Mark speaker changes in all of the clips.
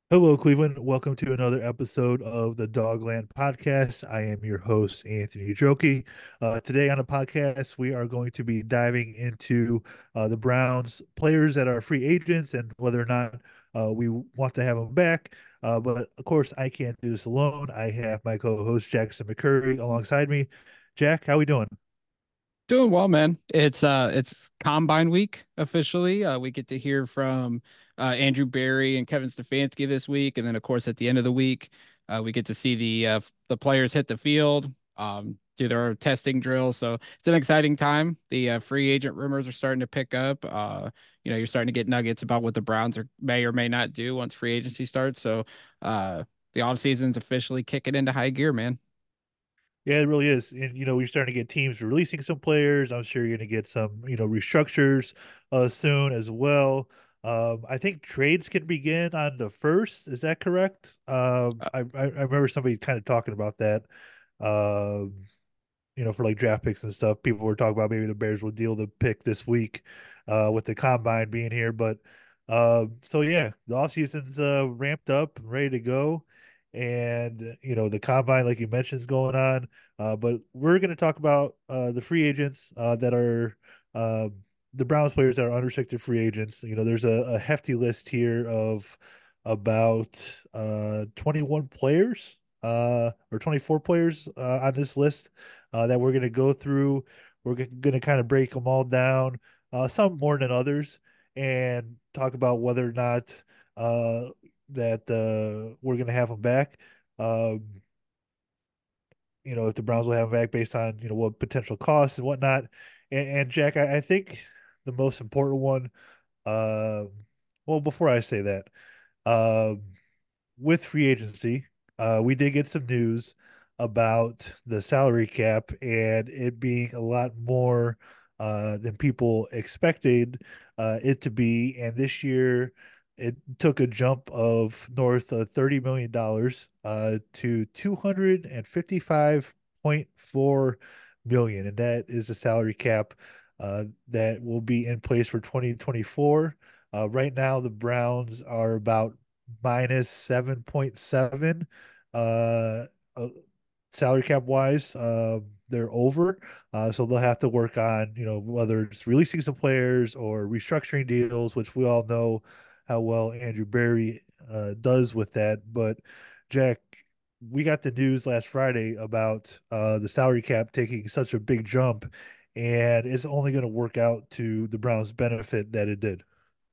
Speaker 1: Hello, Cleveland. Welcome to another episode of the Dogland Podcast. I am your host, Anthony Joki. Today on the podcast, we are going to be diving into the Browns players that are free agents and whether or not we want to have them back. But of course, I can't do this alone. I have my co-host Jackson McCurry alongside me. Jack, how we doing?
Speaker 2: Doing well, man. It's Combine Week officially. We get to hear from Andrew Berry and Kevin Stefanski this week, and then of course at the end of the week, we get to see the players hit the field, do their testing drills. So it's an exciting time. The free agent rumors are starting to pick up. You're starting to get nuggets about what the Browns may or may not do once free agency starts. So the offseason's officially kicking into high gear, man.
Speaker 1: Yeah, it really is. And we're starting to get teams releasing some players. I'm sure you're going to get some, restructures soon as well. I think trades can begin on the first. Is that correct? I remember somebody kind of talking about that. Um, for like draft picks and stuff. People were talking about maybe the Bears will deal the pick this week, with the combine being here. But so yeah, the offseason's ramped up, ready to go. And the combine, like you mentioned, is going on. But we're going to talk about the free agents that are uh, the Browns players that are unrestricted free agents. There's a hefty list here of about 21 players or 24 players on this list that we're going to go through. We're going to kind of break them all down, some more than others, and talk about whether or not uh, that we're going to have them back. Um, if the Browns will have them back based on what potential costs and whatnot. And Jack, I think the most important one. Uh, well, before I say that, um, with free agency, we did get some news about the salary cap and it being a lot more than people expected it to be. And this year, it took a jump of north of $30 million to 255.4 million, and that is the salary cap that will be in place for 2024. Right now, the Browns are about minus 7.7 uh, uh salary cap wise. They're over. So they'll have to work on, whether it's releasing some players or restructuring deals, which we all know how well Andrew Berry does with that. But Jack, we got the news last Friday about the salary cap taking such a big jump, and it's only going to work out to the Browns' benefit that it did.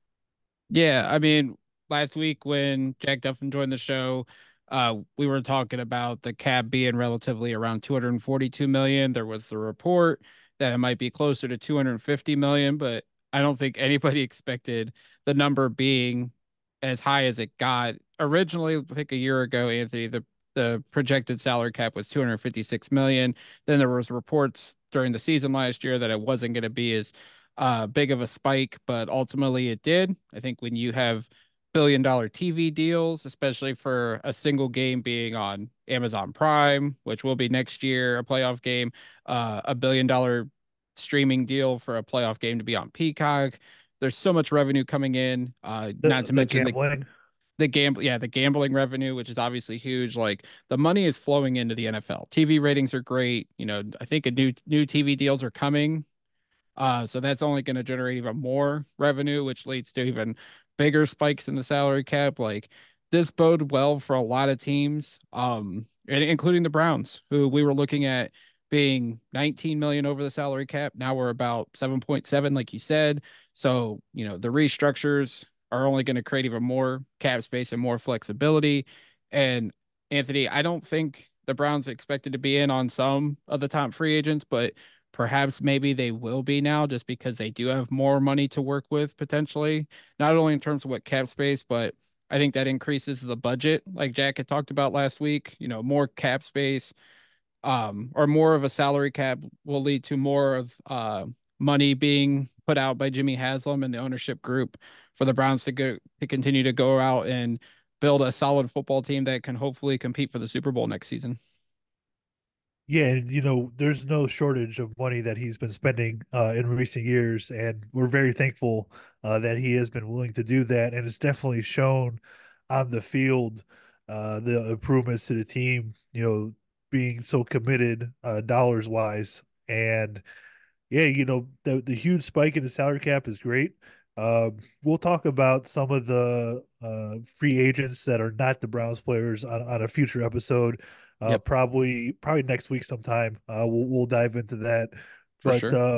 Speaker 2: Yeah, I mean, last week when Jack Duffin joined the show, we were talking about the cap being relatively around 242 million. There was the report that it might be closer to 250 million, but I don't think anybody expected the number being as high as it got. Originally, I think a year ago, Anthony, the projected salary cap was 256 million. Then there was reports during the season last year that it wasn't going to be as big of a spike, but ultimately it did. I think when you have billion-dollar TV deals, especially for a single game being on Amazon Prime, which will be next year, a playoff game, a billion-dollar streaming deal for a playoff game to be on Peacock. There's so much revenue coming in, not
Speaker 1: The
Speaker 2: to
Speaker 1: the
Speaker 2: mention the
Speaker 1: gambling.
Speaker 2: the gambling revenue, which is obviously huge. Like the money is flowing into the NFL. TV ratings are great. I think a new TV deals are coming, so that's only going to generate even more revenue, which leads to even bigger spikes in the salary cap. Like this bode well for a lot of teams, and including the Browns, who we were looking at being 19 million over the salary cap. Now we're about 7.7, like you said. So, the restructures are only going to create even more cap space and more flexibility. And Anthony, I don't think the Browns expected to be in on some of the top free agents, but perhaps maybe they will be now just because they do have more money to work with potentially, not only in terms of what cap space, but I think that increases the budget, like Jack had talked about last week. More cap space, or more of a salary cap will lead to more of money being put out by Jimmy Haslam and the ownership group for the Browns to continue to go out and build a solid football team that can hopefully compete for the Super Bowl next season.
Speaker 1: Yeah, and there's no shortage of money that he's been spending in recent years, and we're very thankful that he has been willing to do that, and it's definitely shown on the field, the improvements to the team, being so committed dollars wise. And yeah, the huge spike in the salary cap is great. We'll talk about some of the free agents that are not the Browns players on a future episode.
Speaker 2: Yep,
Speaker 1: Probably next week sometime. We'll dive into that.
Speaker 2: for
Speaker 1: But
Speaker 2: sure.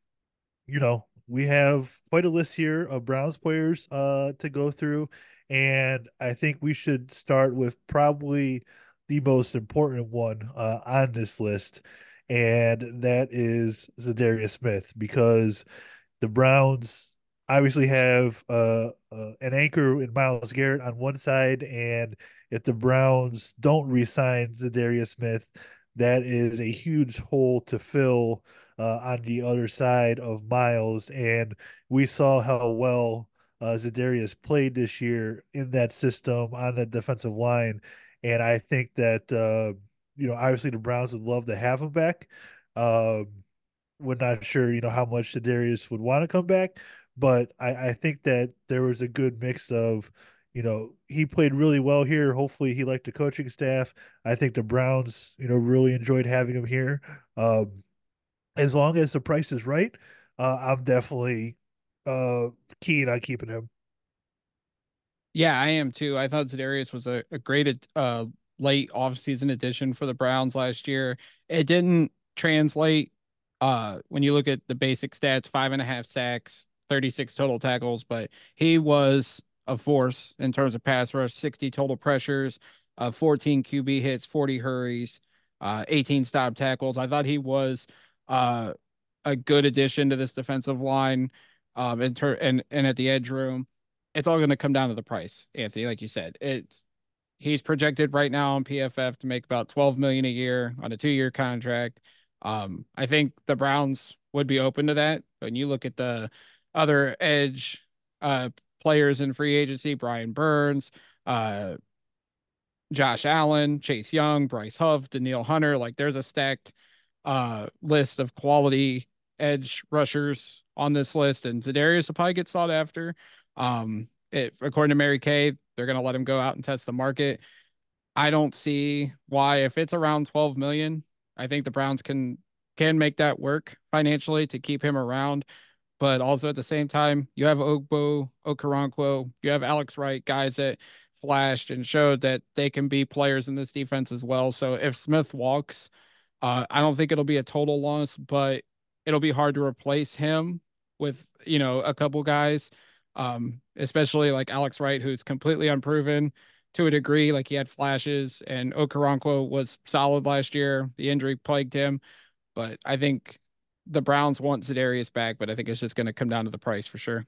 Speaker 1: we have quite a list here of Browns players to go through, and I think we should start with probably the most important one on this list, and that is Zadarius Smith, because the Browns obviously have an anchor in Myles Garrett on one side, and if the Browns don't re-sign Zadarius Smith, that is a huge hole to fill on the other side of Myles. And we saw how well Zadarius played this year in that system on the defensive line, and I think that obviously the Browns would love to have him back. Um, we're not sure, how much Darius would want to come back, but I think that there was a good mix of, he played really well here. Hopefully, he liked the coaching staff. I think the Browns, really enjoyed having him here. Um, as long as the price is right, I'm definitely uh keen on keeping him.
Speaker 2: Yeah, I am too. I thought Zedarius was a great late offseason addition for the Browns last year. It didn't translate when you look at the basic stats, 5.5 sacks, 36 total tackles, but he was a force in terms of pass rush, 60 total pressures, 14 QB hits, 40 hurries, 18 stop tackles. I thought he was uh a good addition to this defensive line and at the edge room. It's all going to come down to the price, Anthony. Like you said, he's projected right now on PFF to make about 12 million a year on a 2-year contract. I think the Browns would be open to that. When you look at the other edge uh, players in free agency, Brian Burns, uh, Josh Allen, Chase Young, Bryce Huff, Daniil Hunter, like there's a stacked list of quality edge rushers on this list, and Zedarius will probably get sought after. According to Mary Kay, they're going to let him go out and test the market. I don't see why, if it's around 12 million, I think the Browns can make that work financially to keep him around. But also at the same time, you have Ogbo, Okoronkwo, you have Alex Wright, guys that flashed and showed that they can be players in this defense as well. So if Smith walks, I don't think it'll be a total loss, but it'll be hard to replace him with, a couple guys, especially like Alex Wright, who's completely unproven to a degree. Like he had flashes, and Okoronkwo was solid last year. The injury plagued him, but I think the Browns want Zedarius back, but I think it's just going to come down to the price for sure.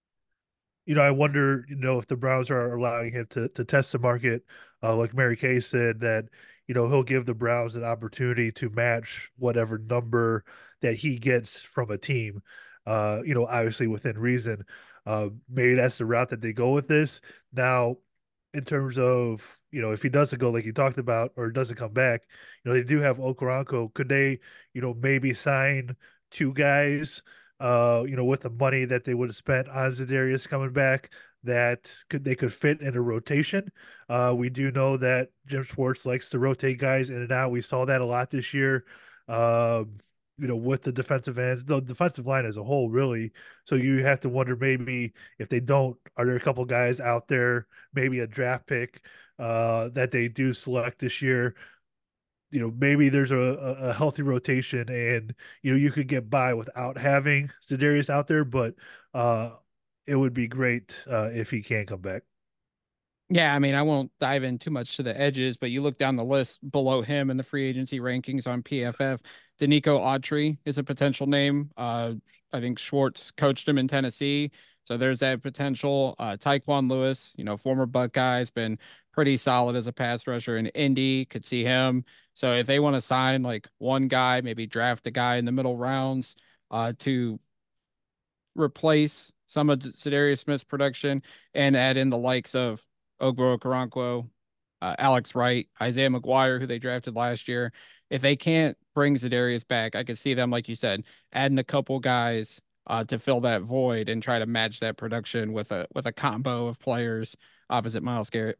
Speaker 1: I wonder, if the Browns are allowing him to test the market, like Mary Kay said, that, he'll give the Browns an opportunity to match whatever number that he gets from a team, obviously within reason. Maybe that's the route that they go with this. Now, in terms of, if he doesn't go like you talked about or doesn't come back, they do have Okoronkwo. Could they, maybe sign two guys with the money that they would have spent on Zadarius coming back, that they could fit in a rotation. We do know that Jim Schwartz likes to rotate guys in and out. We saw that a lot this year. With the defensive ends, the defensive line as a whole, really. So you have to wonder, maybe if they don't, are there a couple guys out there, maybe a draft pick that they do select this year, maybe there's a healthy rotation, and you could get by without having Zedarius out there, but uh it would be great if he can come back.
Speaker 2: Yeah, I mean, I won't dive in too much to the edges, but you look down the list below him in the free agency rankings on PFF. Danico Autry is a potential name. I think Schwartz coached him in Tennessee, so there's that potential. Tyquan Lewis, former Buckeye, has been pretty solid as a pass rusher in Indy. Could see him. So if they want to sign like one guy, maybe draft a guy in the middle rounds to replace some of Za'Darius Smith's production and add in the likes of Ogbo Okoronkwo, Alex Wright, Isaiah McGuire, who they drafted last year. If they can't bring Za'Darius back, I could see them, like you said, adding a couple guys to fill that void and try to match that production with a combo of players opposite Myles Garrett.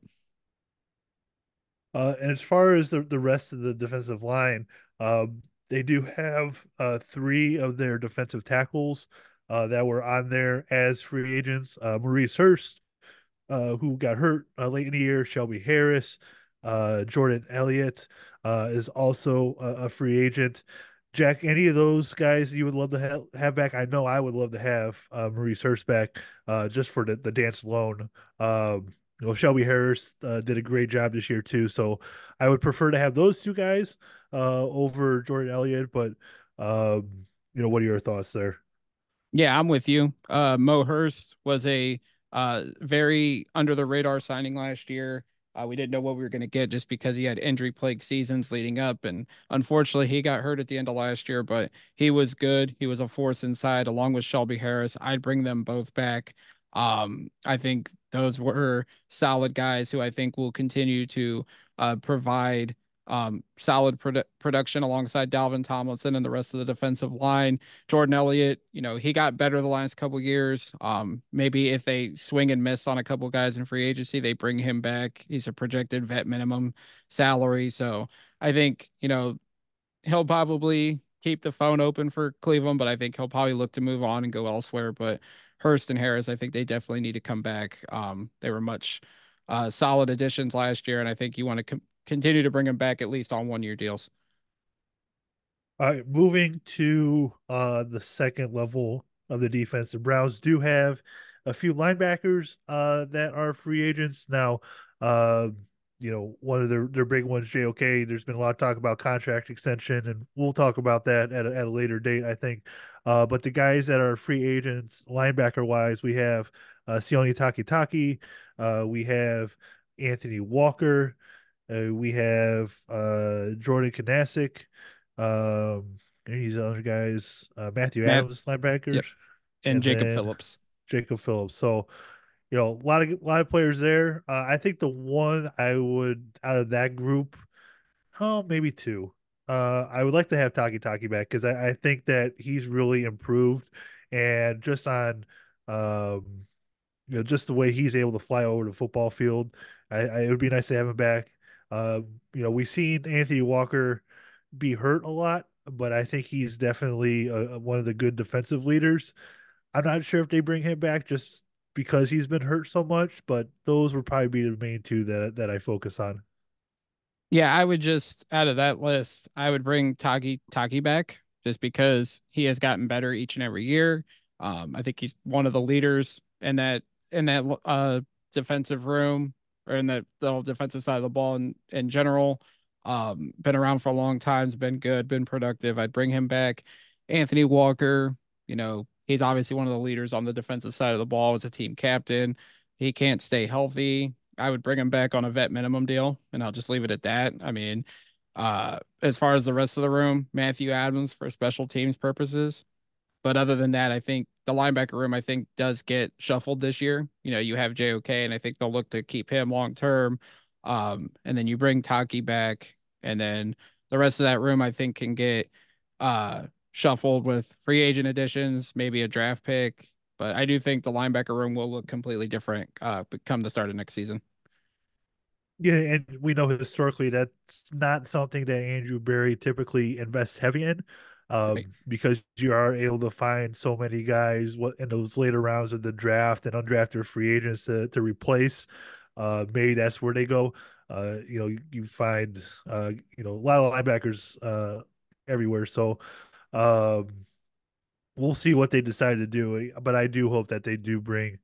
Speaker 1: And as far as the rest of the defensive line, they do have three of their defensive tackles that were on there as free agents. Maurice Hurst, who got hurt late in the year, Shelby Harris, Jordan Elliott is also a free agent. Jack, any of those guys you would love to have back? I know I would love to have Maurice Hurst back just for the dance alone. Shelby Harris did a great job this year too, so I would prefer to have those two guys over Jordan Elliott. But what are your thoughts there?
Speaker 2: Yeah, I'm with you. Mo Hurst was a very under the radar signing last year. We didn't know what we were going to get just because he had injury plagued seasons leading up. And unfortunately, he got hurt at the end of last year, but he was good. He was a force inside along with Shelby Harris. I'd bring them both back. I think those were solid guys who I think will continue to provide solid production alongside Dalvin Tomlinson and the rest of the defensive line. Jordan Elliott, he got better the last couple years. Maybe if they swing and miss on a couple guys in free agency, they bring him back. He's a projected vet minimum salary. So I think, he'll probably keep the phone open for Cleveland, but I think he'll probably look to move on and go elsewhere. But Hurst and Harris, I think they definitely need to come back. They were much solid additions last year, and I think you want to continue to bring them back at least on 1 year deals.
Speaker 1: All right, moving to the second level of the defense, the Browns do have a few linebackers that are free agents now. Uh, one of their big ones, JOK. There's been a lot of talk about contract extension, and we'll talk about that at a later date, I think. But the guys that are free agents, linebacker wise, we have Sione Takitaki, we have Anthony Walker, we have Jordan Kanasic. These other guys, Matthew
Speaker 2: Matt,
Speaker 1: Adams, linebackers,
Speaker 2: yep, and
Speaker 1: and
Speaker 2: Jacob
Speaker 1: then
Speaker 2: Phillips.
Speaker 1: Jacob Phillips. So, a lot of players there. I think the one I would out of that group, oh, maybe two. I would like to have Taki back because I think that he's really improved, and just on, um, just the way he's able to fly over the football field, it would be nice to have him back. We've seen Anthony Walker be hurt a lot, but I think he's definitely one of the good defensive leaders. I'm not sure if they bring him back just because he's been hurt so much, but those would probably be the main two that I focus on.
Speaker 2: Yeah, I would just out of that list, I would bring Taki back just because he has gotten better each and every year. I think he's one of the leaders in that defensive room or in the whole defensive side of the ball in general. Been around for a long time, has been good, been productive. I'd bring him back. Anthony Walker, he's obviously one of the leaders on the defensive side of the ball as a team captain. He can't stay healthy. I would bring him back on a vet minimum deal, and I'll just leave it at that. I mean, as far as the rest of the room, Matthew Adams for special teams purposes. But other than that, I think the linebacker room, I think, does get shuffled this year. You have JOK, and I think they'll look to keep him long term. And then you bring Taki back, and then the rest of that room, I think, can get shuffled with free agent additions, maybe a draft pick. But I do think the linebacker room will look completely different come the start of next season.
Speaker 1: Yeah, and we know historically that's not something that Andrew Berry typically invests heavy in,
Speaker 2: Right.
Speaker 1: because you are able to find so many guys in those later rounds of the draft and undrafted free agents to replace. Maybe that's where they go. You find a lot of linebackers everywhere. So um, we'll see what they decide to do, but I do hope that they do bring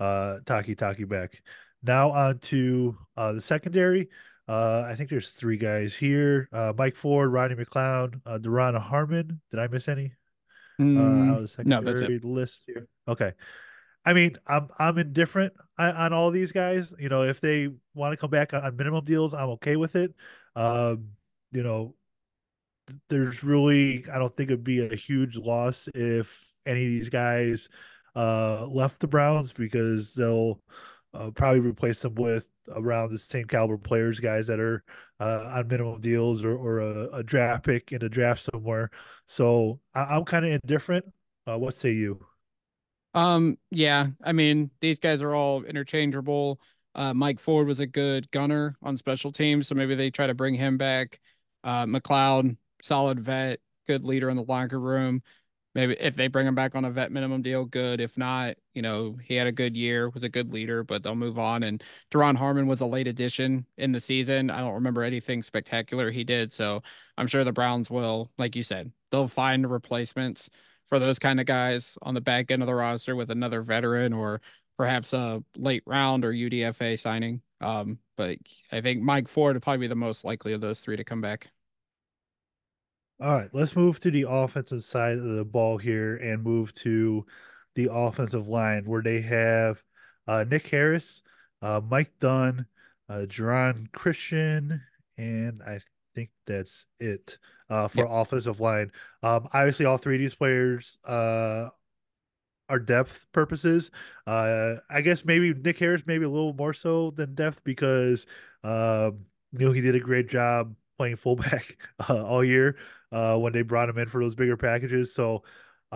Speaker 1: Taki back. Now on to the secondary. I think there's three guys here: Mike Ford, Rodney McLeod, Deron Harmon. Did I miss any out of the
Speaker 2: No, that's it.
Speaker 1: secondary list here? Okay. I mean, I'm indifferent on all these guys. If they want to come back on minimum deals, I'm okay with it. Um, you know, there's really I don't think it'd be a huge loss if any of these guys left the Browns because they'll probably replace them with around the same caliber players, guys that are on minimum deals or a draft pick in a draft somewhere. So I'm kind of indifferent. What say you?
Speaker 2: Yeah, I mean, these guys are all interchangeable. Mike Ford was a good gunner on special teams, so maybe they try to bring him back. McLeod, solid vet, good leader in the locker room. Maybe if they bring him back on a vet minimum deal, good. If not, he had a good year, was a good leader, but they'll move on. And Deron Harmon was a late addition in the season. I don't remember anything spectacular he did, so I'm sure the Browns will, like you said, they'll find replacements for those kind of guys on the back end of the roster with another veteran or perhaps a late round or UDFA signing. But I think Mike Ford would probably be the most likely of those three to come back.
Speaker 1: All right, let's move to the offensive side of the ball here and move to the offensive line where they have Nick Harris, Mike Dunn, Jerron Christian, and I think that's it for
Speaker 2: Yep.
Speaker 1: offensive line. Obviously, all three of these players our depth purposes. I guess maybe Nick Harris maybe a little more so than depth because he did a great job playing fullback all year when they brought him in for those bigger packages. So,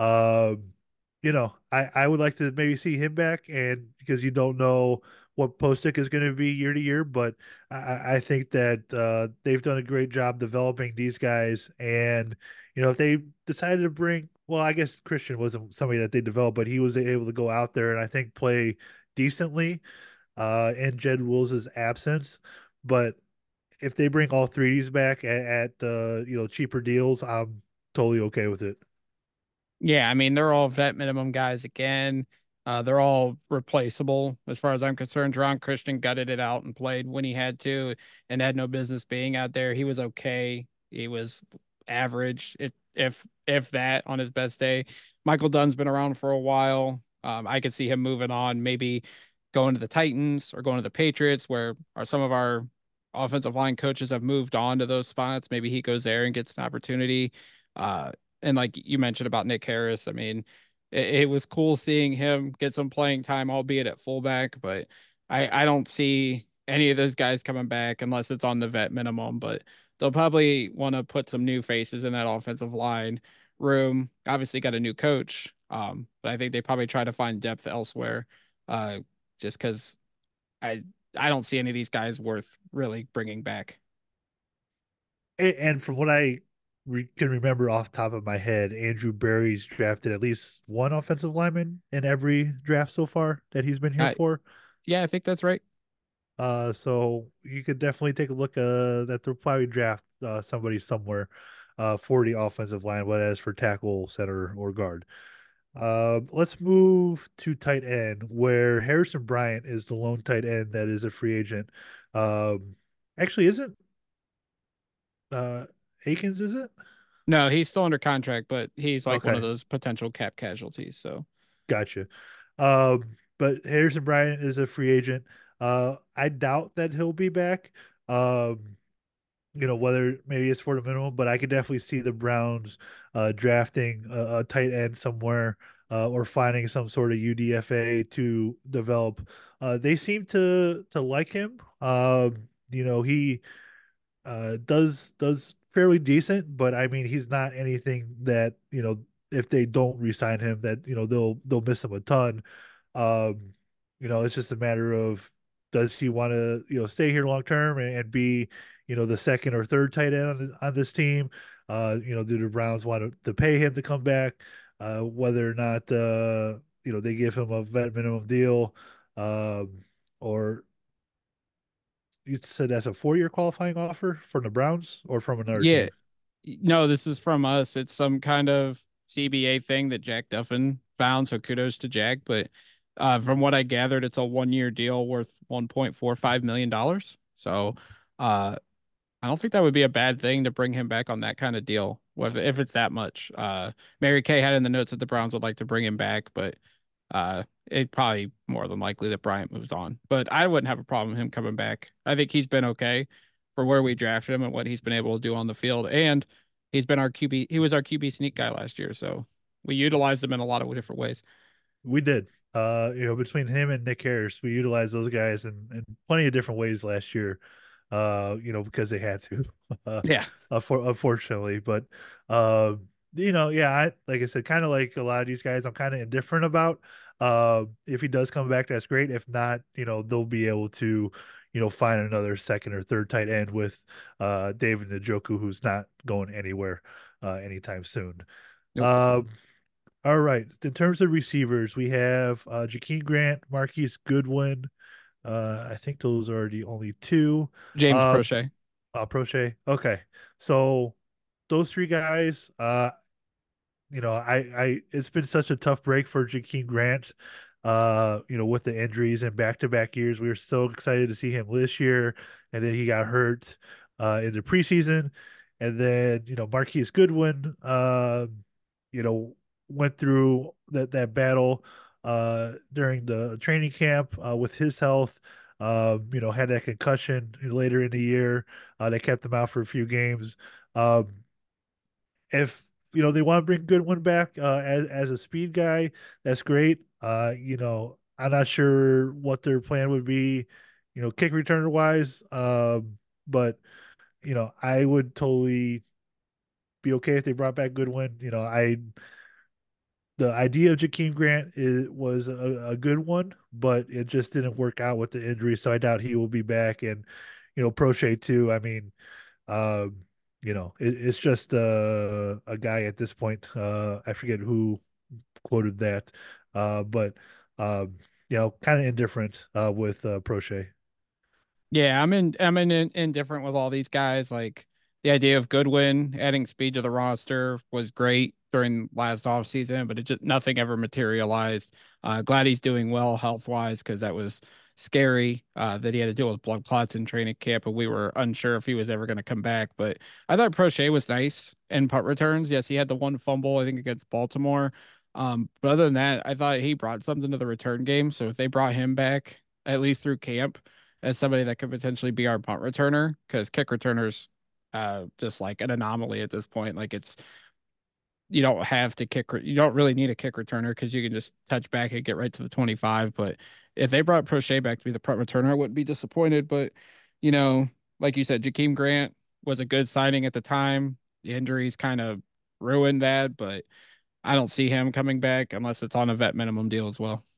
Speaker 1: I would like to maybe see him back, and because you don't know what Postic is going to be year to year, but I think that they've done a great job developing these guys, and if they decided to bring, well, I guess Christian wasn't somebody that they developed, but he was able to go out there and I think play decently in Jed Wills' absence. But if they bring all three of these back at cheaper deals, I'm totally okay with it.
Speaker 2: Yeah, I mean, they're all vet minimum guys again. They're all replaceable as far as I'm concerned. Deron Christian gutted it out and played when he had to and had no business being out there. He was okay. He was average, if that on his best day. Michael Dunn's been around for a while. I could see him moving on, maybe going to the Titans or going to the Patriots, where some of our offensive line coaches have moved on to those spots. Maybe he goes there and gets an opportunity. Uh, and like you mentioned about Nick Harris, I mean, it was cool seeing him get some playing time, albeit at fullback, but I don't see any of those guys coming back unless it's on the vet minimum. But they'll probably want to put some new faces in that offensive line room. Obviously, got a new coach, but I think they probably try to find depth elsewhere, uh, just because I I don't see any of these guys worth really bringing back.
Speaker 1: And from what I can remember off the top of my head, Andrew Berry's drafted at least one offensive lineman in every draft so far that he's been here
Speaker 2: Uh,
Speaker 1: for.
Speaker 2: yeah, I think that's right.
Speaker 1: So you could definitely take a look that they'll probably draft somebody somewhere for the offensive line, whether it's for tackle, center, or guard. Let's move to tight end, where Harrison Bryant is the lone tight end that is a free agent. Um, actually, isn't uh Akins, is it?
Speaker 2: No, he's still under contract, but he's like one of
Speaker 1: Okay,
Speaker 2: those potential cap casualties. So
Speaker 1: gotcha. But Harrison Bryant is a free agent. I doubt that he'll be back. Um, whether maybe it's for the minimum, but I could definitely see the Browns drafting a tight end somewhere or finding some sort of UDFA to develop. They seem to like him. He does fairly decent, but I mean he's not anything that if they don't re-sign him that they'll miss him a ton. Um, it's just a matter of does he want to stay here long term and be the second or third tight end on this team? Do the Browns want to pay him to come back? Whether or not they give him a vet minimum deal, or you said that's a 4-year qualifying offer from the Browns or from another
Speaker 2: yeah,
Speaker 1: team?
Speaker 2: no, this is from us. It's some kind of CBA thing that Jack Duffin found. So kudos to Jack. But from what I gathered, it's a 1 year deal worth $1.45 million. So uh, I don't think that would be a bad thing to bring him back on that kind of deal, if it's that much. Mary Kay had in the notes that the Browns would like to bring him back, but it probably more than likely that Bryant moves on. But I wouldn't have a problem with him coming back. I think he's been okay for where we drafted him and what he's been able to do on the field. And he's been our QB. He was our QB sneak guy last year, so we utilized him in a lot of different ways.
Speaker 1: We did. Between him and Nick Harris, we utilized those guys in plenty of different ways last year. Because they had to,
Speaker 2: Yeah.
Speaker 1: unfortunately. But uh, Yeah, like I said, kind of like a lot of these guys, I'm kind of indifferent about. If he does come back, that's great. If not, they'll be able to, find another second or third tight end with David Njoku, who's not going anywhere anytime soon.
Speaker 2: Nope.
Speaker 1: Um, all right. In terms of receivers, we have Jakeem Grant, Marquise Goodwin. I think those are the only two.
Speaker 2: James
Speaker 1: Uh,
Speaker 2: Prochet.
Speaker 1: Prochet. Okay. So those three guys, it's been such a tough break for Jakeem Grant, with the injuries and back-to-back years. We were so excited to see him this year, and then he got hurt in the preseason. And then, Marquise Goodwin, you know, went through that battle during the training camp with his health. Had that concussion later in the year that kept him out for a few games. If they want to bring Goodwin back as a speed guy, that's great. I'm not sure what their plan would be, kick returner wise. But I would totally be okay if they brought back Goodwin. The idea of Jakeem Grant was a good one, but it just didn't work out with the injury, so I doubt he will be back. And Prochet too. I mean, um, it's just a guy at this point. I forget who quoted that, but kind of indifferent with Prochet.
Speaker 2: Yeah, indifferent with all these guys. Like the idea of Goodwin adding speed to the roster was great during last offseason, but it just nothing ever materialized. Glad he's doing well health wise because that was scary that he had to deal with blood clots in training camp, and we were unsure if he was ever going to come back. But I thought Prochet was nice in punt returns. Yes, he had the one fumble I think against Baltimore. But other than that, I thought he brought something to the return game. So if they brought him back at least through camp as somebody that could potentially be our punt returner because kick returners just like an anomaly at this point. Like it's you don't have to you don't really need a kick returner because you can just touch back and get right to the 25. But if they brought Prochet back to be the punt returner, I wouldn't be disappointed. But you know, like you said, Jakeem Grant was a good signing at the time. The injuries kind of ruined that, but I don't see him coming back unless it's on a vet minimum deal as well.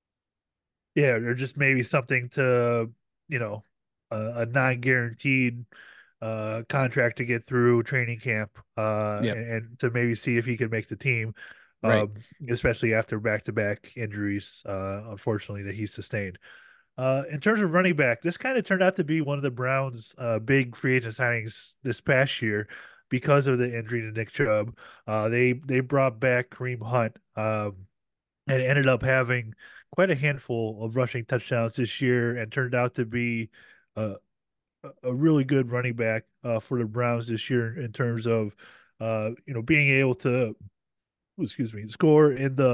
Speaker 1: Yeah, or just maybe something to, you know, a non-guaranteed contract to get through training camp
Speaker 2: Yep.
Speaker 1: and to maybe see if he can make the team,
Speaker 2: Right.
Speaker 1: um, especially after back-to-back injuries, unfortunately, that he sustained. In terms of running back, this kind of turned out to be one of the Browns' big free agent signings this past year because of the injury to Nick Chubb. They brought back Kareem Hunt and ended up having quite a handful of rushing touchdowns this year and turned out to be uh, a really good running back for the Browns this year in terms of being able to excuse me score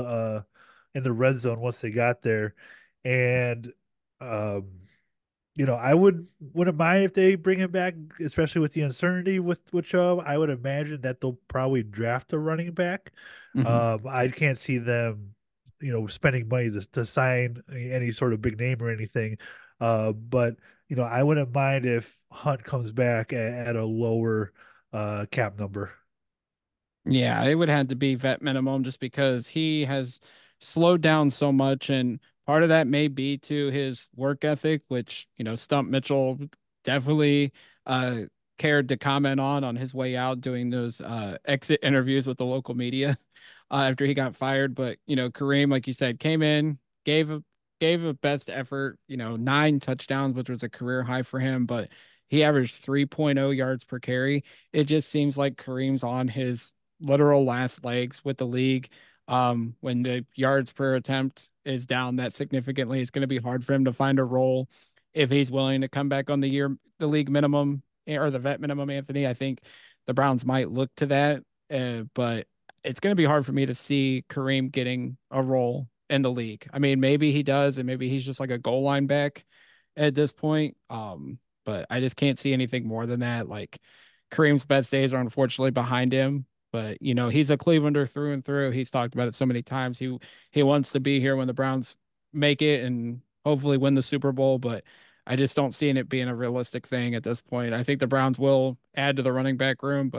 Speaker 1: in the red zone once they got there. And um I wouldn't mind if they bring him back, especially with the uncertainty with Chubb. I would imagine that they'll probably draft a running back.
Speaker 2: Hmm.
Speaker 1: I can't see them, spending money to sign any sort of big name or anything. But I wouldn't mind if Hunt comes back at a lower cap number.
Speaker 2: Yeah, it would have to be vet minimum just because he has slowed down so much. And part of that may be to his work ethic, which, Stump Mitchell definitely uh, cared to comment on his way out doing those exit interviews with the local media after he got fired. But, Kareem, like you said, came in, gave a best effort, 9 touchdowns, which was a career high for him, but he averaged 3.0 yards per carry. It just seems like Kareem's on his literal last legs with the league. When the yards per attempt is down that significantly, it's going to be hard for him to find a role if he's willing to come back on the league minimum or the vet minimum, Anthony. I think the Browns might look to that, but it's going to be hard for me to see Kareem getting a role in the league. I mean, maybe he does, and maybe he's just like a goal line back at this point. But I just can't see anything more than that. Like Kareem's best days are unfortunately behind him. But he's a Clevelander through and through. He's talked about it so many times. He wants to be here when the Browns make it and hopefully win the Super Bowl. But I just don't see it being a realistic thing at this point. I think the Browns will add to the running back room, but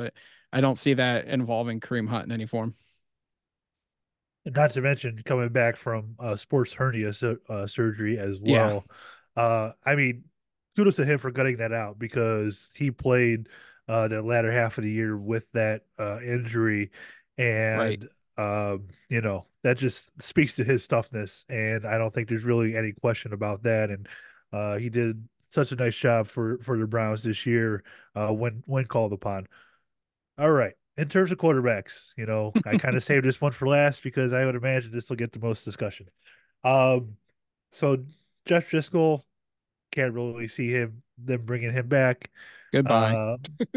Speaker 2: I don't see that involving Kareem Hunt in any form.
Speaker 1: And not to mention coming back from sports hernia surgery as
Speaker 2: Yeah,
Speaker 1: well. I mean, kudos to him for gutting that out because he played the latter half of the year with that injury,
Speaker 2: right.
Speaker 1: and that just speaks to his toughness. And I don't think there's really any question about that. And he did such a nice job for the Browns this year when called upon. All right. In terms of quarterbacks, I kind of saved this one for last because I would imagine this will get the most discussion. Um, so Jeff Driscoll, can't really see them bringing him back.
Speaker 2: Goodbye.
Speaker 1: Uh,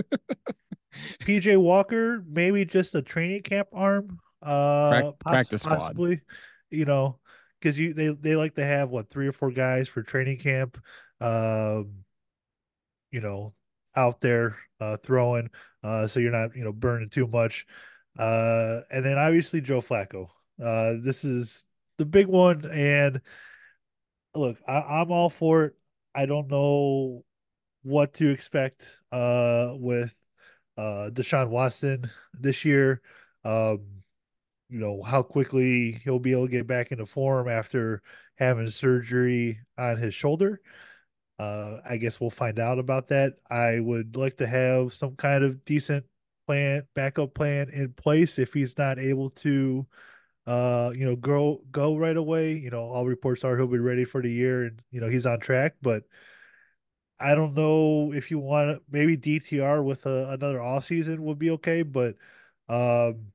Speaker 1: PJ Walker, maybe just a training camp arm,
Speaker 2: Practice squad.
Speaker 1: possibly, you know, because they like to have what 3 or 4 guys for training camp. Um, you know, out there throwing, so you're not burning too much. And then obviously Joe Flacco. This is the big one, and look, I'm all for it. I don't know what to expect with Deshaun Watson this year. Um, how quickly he'll be able to get back into form after having surgery on his shoulder. I guess we'll find out about that. I would like to have some kind of decent backup plan in place if he's not able to, go right away. All reports are he'll be ready for the year and he's on track. But I don't know if you want maybe DTR with another off season would be okay. But um,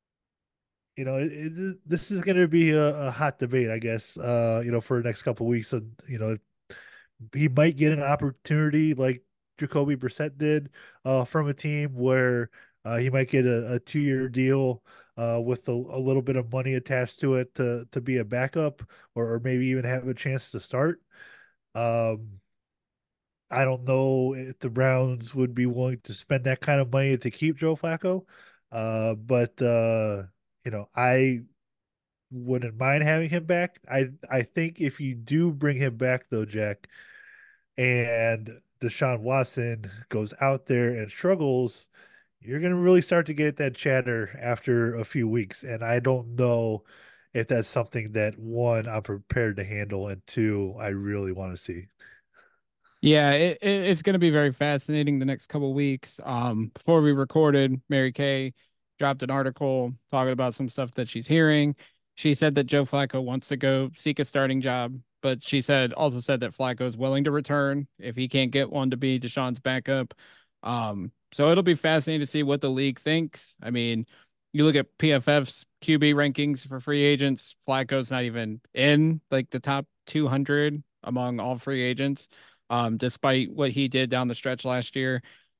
Speaker 1: this is going to be a hot debate, I guess. For the next couple of weeks, and he might get an opportunity like Jacoby Brissett did from a team where he might get a 2-year deal with a little bit of money attached to it to be a backup or maybe even have a chance to start. Um, I don't know if the Browns would be willing to spend that kind of money to keep Joe Flacco, but I wouldn't mind having him back. I think if you do bring him back though, Jack, and Deshaun Watson goes out there and struggles, you're going to really start to get that chatter after a few weeks. And I don't know if that's something that one, I'm prepared to handle, and two, I really want to see.
Speaker 2: Yeah, it's going to be very fascinating the next couple weeks. Before we recorded, Mary Kay dropped an article talking about some stuff that she's hearing. She said that Joe Flacco wants to go seek a starting job, but she also said that Flacco is willing to return if he can't get one to be Deshaun's backup. So it'll be fascinating to see what the league thinks. I mean, you look at PFF's QB rankings for free agents, Flacco's not even in like the top 200 among all free agents, despite what he did down the stretch last year.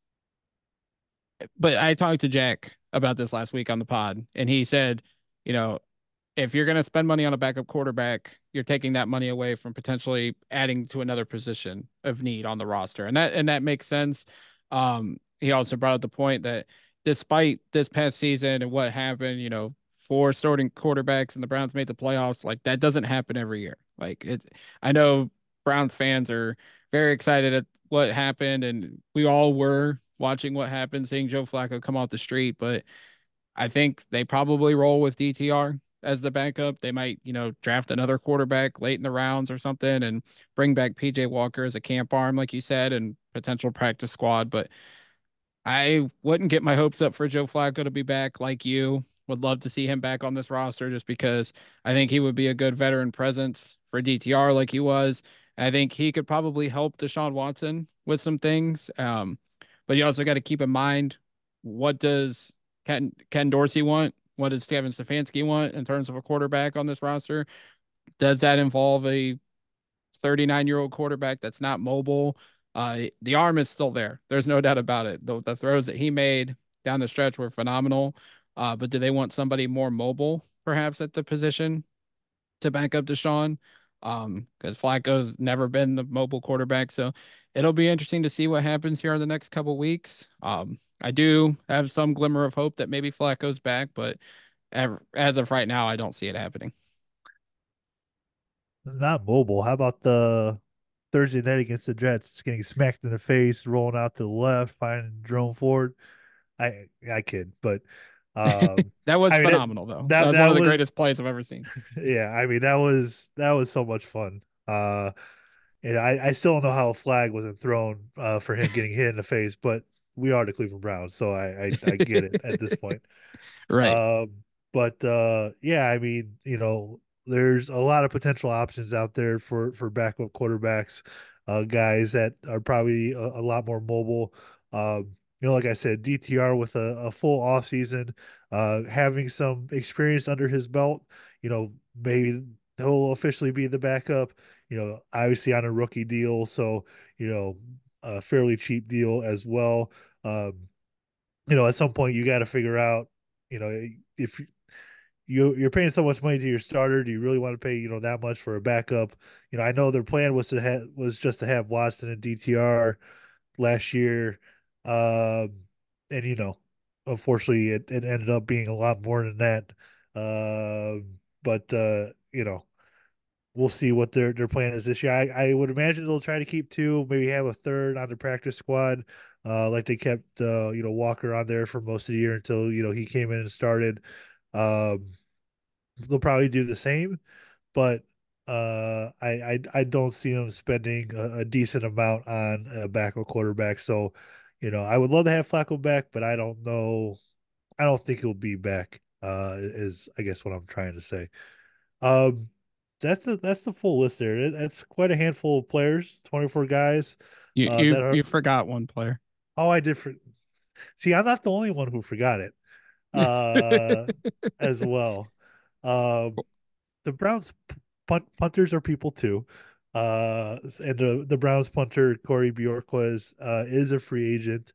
Speaker 2: But I talked to Jack about this last week on the pod, and he said, you know, if you're going to spend money on a backup quarterback, you're taking that money away from potentially adding to another position of need on the roster, and that makes sense. He also brought up the point that despite this past season and what happened, 4 starting quarterbacks and the Browns made the playoffs, like that doesn't happen every year. Like it's, I know Browns fans are very excited at what happened, and we all were watching what happened, seeing Joe Flacco come off the street, but I think they probably roll with DTR as the backup. They might, draft another quarterback late in the rounds or something and bring back PJ Walker as a camp arm, like you said, and potential practice squad. But I wouldn't get my hopes up for Joe Flacco to be back like you. Would love to see him back on this roster just because I think he would be a good veteran presence for DTR like he was. I think he could probably help Deshaun Watson with some things. But you also got to keep in mind, what does Ken Dorsey want? What does Kevin Stefanski want in terms of a quarterback on this roster? Does that involve a 39-year-old quarterback that's not mobile? The arm is still there. There's no doubt about it. The throws that he made down the stretch were phenomenal. But do they want somebody more mobile, perhaps, at the position to back up Deshaun? Because Flacco's never been the mobile quarterback. So it'll be interesting to see what happens here in the next couple weeks. I do have some glimmer of hope that maybe Flacco's back, but as of right now, I don't see it happening.
Speaker 1: Not mobile. How about the Thursday night against the Jets, getting smacked in the face, rolling out to the left, finding Jerome Ford? I kid, but um,
Speaker 2: That was
Speaker 1: I mean
Speaker 2: phenomenal, though. That
Speaker 1: that
Speaker 2: was one
Speaker 1: that
Speaker 2: of the
Speaker 1: was
Speaker 2: greatest plays I've ever seen.
Speaker 1: yeah. I mean that was so much fun. And I still don't know how a flag wasn't thrown for him getting hit in the face, but we are the Cleveland Browns, so I get it at this point.
Speaker 2: Right.
Speaker 1: But yeah, I mean, there's a lot of potential options out there for backup quarterbacks, guys that are probably a lot more mobile. Like I said, DTR with a full off season, having some experience under his belt, maybe he'll officially be the backup, obviously on a rookie deal, so, a fairly cheap deal as well. At some point you got to figure out, if you're paying so much money to your starter, do you really want to pay, that much for a backup? I know their plan was just to have Watson and DTR last year. And unfortunately it ended up being a lot more than that. But we'll see what their plan is this year. I would imagine they'll try to keep two, maybe have a third on the practice squad, like they kept Walker on there for most of the year until he came in and started. Um, they'll probably do the same, but I don't see them spending a decent amount on a backup quarterback. So, I would love to have Flacco back, but I don't know. I don't think he'll be back. Is I guess what I'm trying to say. Um, that's the full list there. That's quite a handful of players, 24 guys.
Speaker 2: You you
Speaker 1: That are
Speaker 2: you forgot one player.
Speaker 1: oh, I did for see. I'm not the only one who forgot it. Uh, as well. Um, the Browns punters are people too. And the Browns punter Corey Bjorquez is a free agent.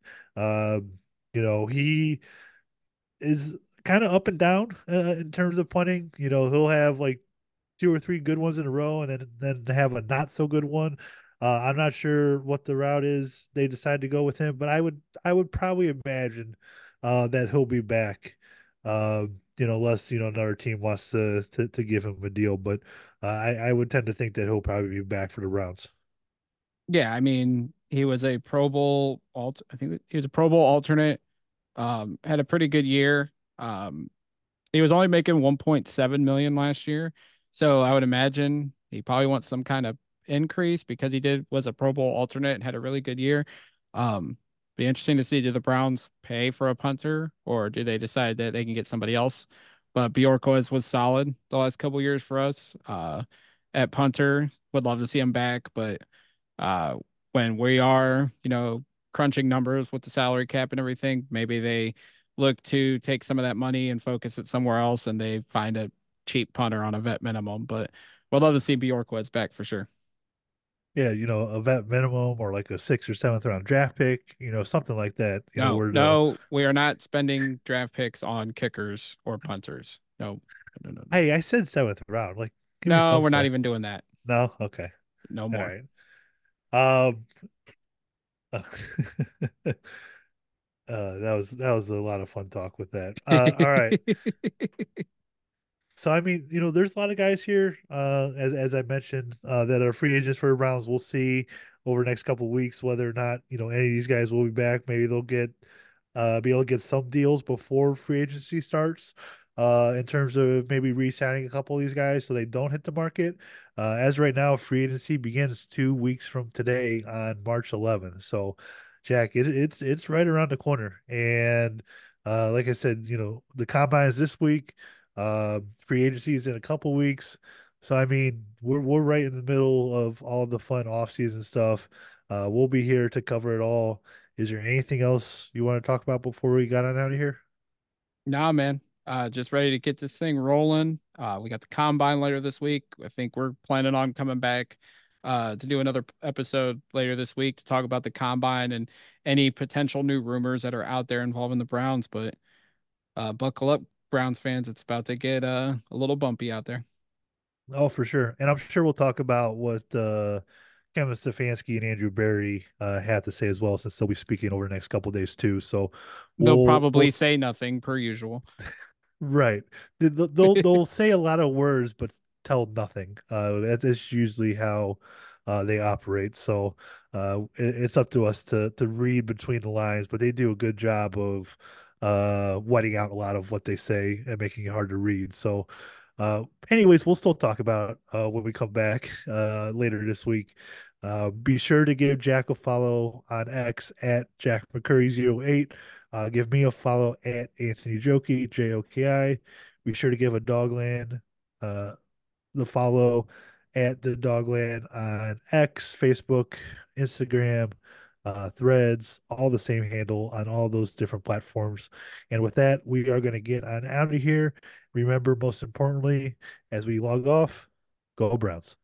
Speaker 1: He is kind of up and down in terms of punting. He'll have like two or three good ones in a row and then have a not so good one. I'm not sure what the route is they decide to go with him, but I would probably imagine that he'll be back. Unless another team wants to give him a deal, but I would tend to think that he'll probably be back for the Browns.
Speaker 2: Yeah, I mean, he was a Pro Bowl I think he was a Pro Bowl alternate. Had a pretty good year. He was only making 1.7 million last year. So I would imagine he probably wants some kind of increase because he did was a Pro Bowl alternate and had a really good year. Be interesting to see, do the Browns pay for a punter or do they decide that they can get somebody else? But Bjorkois was solid the last couple years for us. At punter, would love to see him back, but uh when we are, crunching numbers with the salary cap and everything, maybe they look to take some of that money and focus it somewhere else, and they find a cheap punter on a vet minimum. But we'd love to see Bjorkwed's back for sure.
Speaker 1: Yeah, a vet minimum or like a sixth or seventh round draft pick, something like that.
Speaker 2: No,
Speaker 1: Where the
Speaker 2: no, we are not spending draft picks on kickers or punters. No, no, no, no.
Speaker 1: hey, I said seventh round. Like, give me
Speaker 2: No,
Speaker 1: some
Speaker 2: we're not
Speaker 1: stuff.
Speaker 2: even doing that.
Speaker 1: No, okay,
Speaker 2: No
Speaker 1: all
Speaker 2: more.
Speaker 1: right. Um, that was a lot of fun talk with that. All right. So I mean, there's a lot of guys here, as I mentioned, that are free agents for the Browns. We'll see over the next couple of weeks whether or not any of these guys will be back. Maybe they'll be able to get some deals before free agency starts. In terms of maybe re-signing a couple of these guys so they don't hit the market. As right now, free agency begins 2 weeks from today on March 11th. So, Jack, it's right around the corner, and like I said, the combine is this week. Free agency is in a couple weeks. So I mean, we're right in the middle of all the fun off-season stuff. We'll be here to cover it all. Is there anything else you want to talk about before we got on out of here?
Speaker 2: Nah, man. Just ready to get this thing rolling. We got the combine later this week. I think we're planning on coming back to do another episode later this week to talk about the combine and any potential new rumors that are out there involving the Browns. But buckle up, Browns fans. It's about to get a little bumpy out there.
Speaker 1: Oh, for sure. And I'm sure we'll talk about what Kevin Stefanski and Andrew Barry have to say as well, since they'll be speaking over the next couple of days too. So
Speaker 2: They'll
Speaker 1: we'll
Speaker 2: probably say nothing per usual.
Speaker 1: right. They'll say a lot of words but tell nothing. That's usually how they operate. So It's up to us to read between the lines, but they do a good job of whiting out a lot of what they say and making it hard to read. So, anyways, we'll still talk about when we come back later this week. Be sure to give Jack a follow on X at Jack McCurry08. Give me a follow at Anthony Joki, Joki. Be sure to give a Dogland uh, the follow at the Dogland on X, Facebook, Instagram, Threads, all the same handle on all those different platforms. And with that, we are going to get on out of here. Remember, most importantly, as we log off, go Browns.